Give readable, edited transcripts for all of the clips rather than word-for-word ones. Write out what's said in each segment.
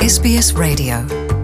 SBS Radio.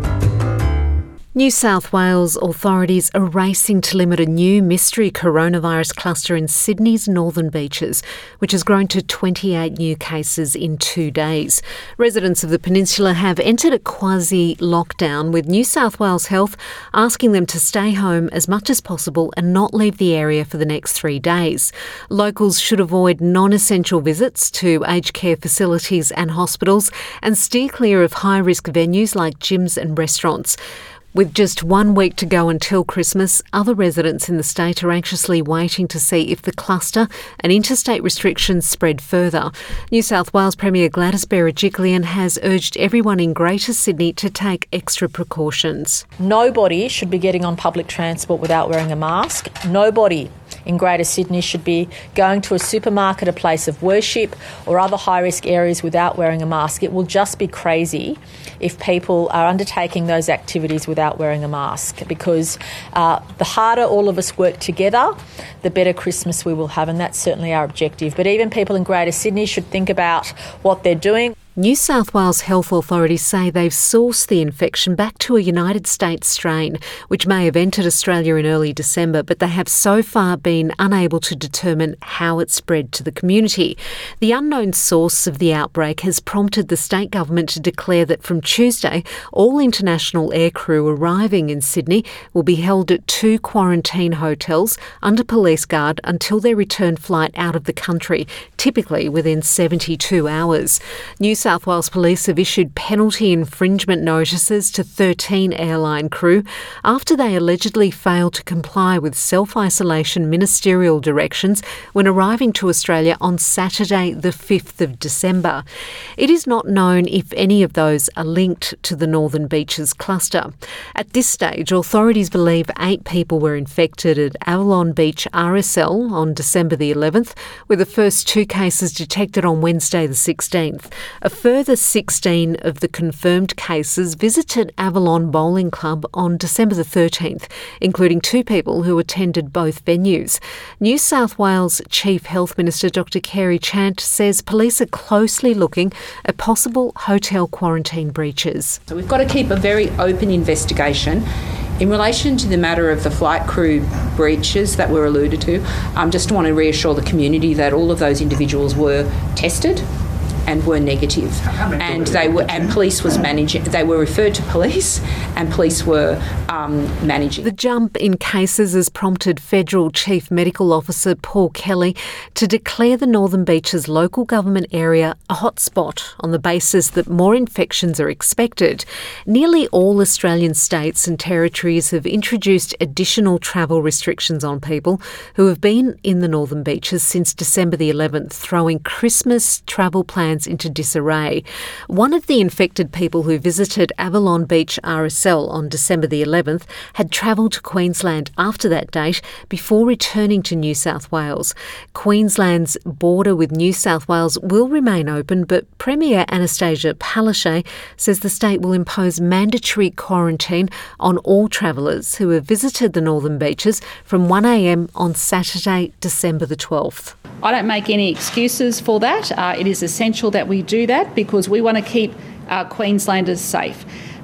New South Wales authorities are racing to limit a new mystery coronavirus cluster in Sydney's northern beaches, which has grown to 28 new cases in 2 days. Residents of the peninsula have entered a quasi-lockdown, with New South Wales Health asking them to stay home as much as possible and not leave the area for the next 3 days. Locals should avoid non-essential visits to aged care facilities and hospitals and steer clear of high-risk venues like gyms and restaurants. With just 1 week to go until Christmas, other residents in the state are anxiously waiting to see if the cluster and interstate restrictions spread further. New South Wales Premier Gladys Berejiklian has urged everyone in Greater Sydney to take extra precautions. Nobody should be getting on public transport without wearing a mask. Nobody in Greater Sydney should be going to a supermarket, a place of worship or other high-risk areas without wearing a mask. It will just be crazy if people are undertaking those activities without wearing a mask, because the harder all of us work together, the better Christmas we will have, and that's certainly our objective. But even people in Greater Sydney should think about what they're doing. New South Wales health authorities say they've sourced the infection back to a United States strain, which may have entered Australia in early December, but they have so far been unable to determine how it spread to the community. The unknown source of the outbreak has prompted the state government to declare that from Tuesday, all international aircrew arriving in Sydney will be held at 2 quarantine hotels under police guard until their return flight out of the country, typically within 72 hours. New South Wales Police have issued penalty infringement notices to 13 airline crew after they allegedly failed to comply with self-isolation ministerial directions when arriving to Australia on Saturday the 5th of December. It is not known if any of those are linked to the Northern Beaches cluster. At this stage, authorities believe 8 people were infected at Avalon Beach RSL on December the 11th, with the first 2 cases detected on Wednesday the 16th. A further 16 of the confirmed cases visited Avalon Bowling Club on December the 13th, including 2 people who attended both venues. New South Wales Chief Health Minister Dr Kerry Chant says police are closely looking at possible hotel quarantine breaches. So we've got to keep a very open investigation. In relation to the matter of the flight crew breaches that were alluded to, I just want to reassure the community that all of those individuals were tested and were negative, and police was managing. They were referred to police, and police were managing. The jump in cases has prompted Federal Chief Medical Officer Paul Kelly to declare the Northern Beaches local government area a hotspot on the basis that more infections are expected. Nearly all Australian states and territories have introduced additional travel restrictions on people who have been in the Northern Beaches since December the 11th, throwing Christmas travel plans into disarray. One of the infected people who visited Avalon Beach RSL on December the 11th had travelled to Queensland after that date before returning to New South Wales. Queensland's border with New South Wales will remain open, but Premier Anastasia Palaszczuk says the state will impose mandatory quarantine on all travellers who have visited the Northern Beaches from 1 a.m. on Saturday, December the 12th. I don't make any excuses for that. It is essential that we do that because we want to keep Queenslanders safe.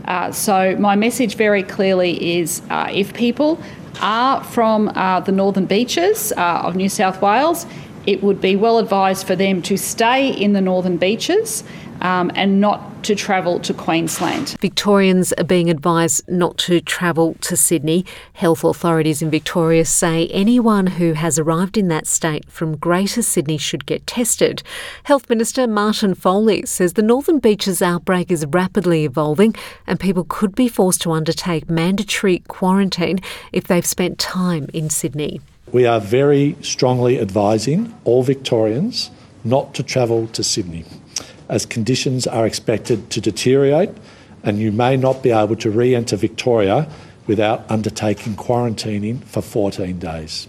So my message very clearly is if people are from the Northern Beaches of New South Wales, it would be well advised for them to stay in the Northern Beaches and not to travel to Queensland. Victorians are being advised not to travel to Sydney. Health authorities in Victoria say anyone who has arrived in that state from Greater Sydney should get tested. Health Minister Martin Foley says the Northern Beaches outbreak is rapidly evolving and people could be forced to undertake mandatory quarantine if they've spent time in Sydney. We are very strongly advising all Victorians not to travel to Sydney, as conditions are expected to deteriorate and you may not be able to re-enter Victoria without undertaking quarantining for 14 days.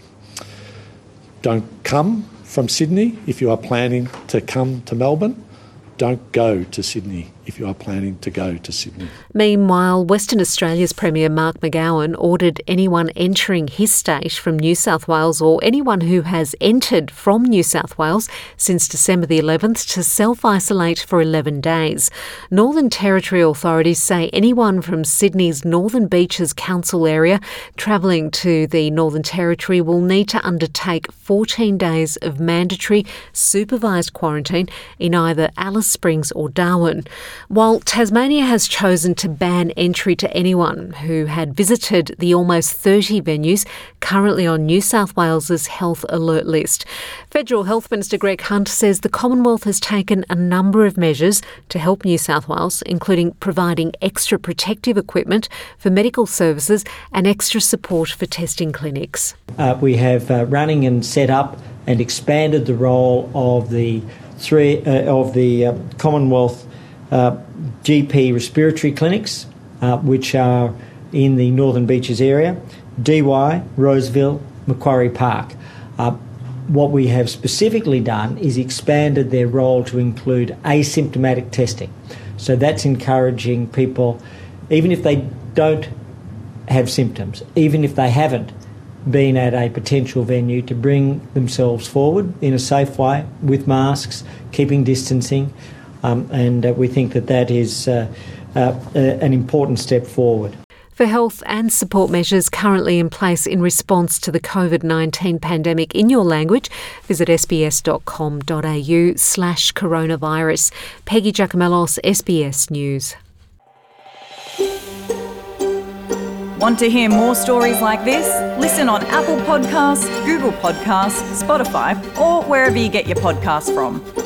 Don't come from Sydney if you are planning to come to Melbourne. Don't go to Sydney if you are planning to go to Sydney. Meanwhile, Western Australia's Premier Mark McGowan ordered anyone entering his state from New South Wales or anyone who has entered from New South Wales since December the 11th to self-isolate for 11 days. Northern Territory authorities say anyone from Sydney's Northern Beaches Council area travelling to the Northern Territory will need to undertake 14 days of mandatory supervised quarantine in either Alice Springs or Darwin. While Tasmania has chosen to ban entry to anyone who had visited the almost 30 venues currently on New South Wales's health alert list. Federal Health Minister Greg Hunt says the Commonwealth has taken a number of measures to help New South Wales, including providing extra protective equipment for medical services and extra support for testing clinics. We have running and set up and expanded the role of the Commonwealth GP respiratory clinics, which are in the Northern Beaches area, Dee Why, Roseville, Macquarie Park. What we have specifically done is expanded their role to include asymptomatic testing. So that's encouraging people, even if they don't have symptoms, even if they haven't been at a potential venue, to bring themselves forward in a safe way with masks, keeping distancing, and we think that is an important step forward. For health and support measures currently in place in response to the COVID-19 pandemic in your language, visit sbs.com.au/coronavirus. Peggy Giacomellos, SBS News. Want to hear more stories like this? Listen on Apple Podcasts, Google Podcasts, Spotify, or wherever you get your podcasts from.